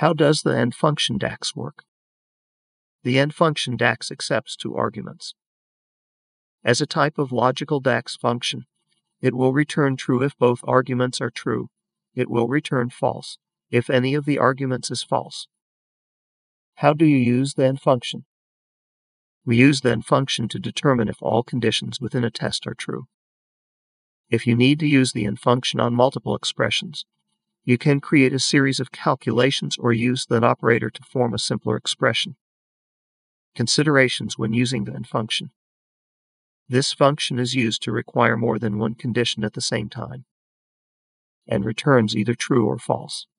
How does the end function DAX work? The end function DAX accepts two arguments. As a type of logical DAX function, it will return true if both arguments are true. It will return false if any of the arguments is false. How do you use the end function? We use the end function to determine if all conditions within a test are true. If you need to use the end function on multiple expressions, you can create a series of calculations or use the operator to form a simpler expression. Considerations when using the end function. This function is used to require more than one condition at the same time, and returns either true or false.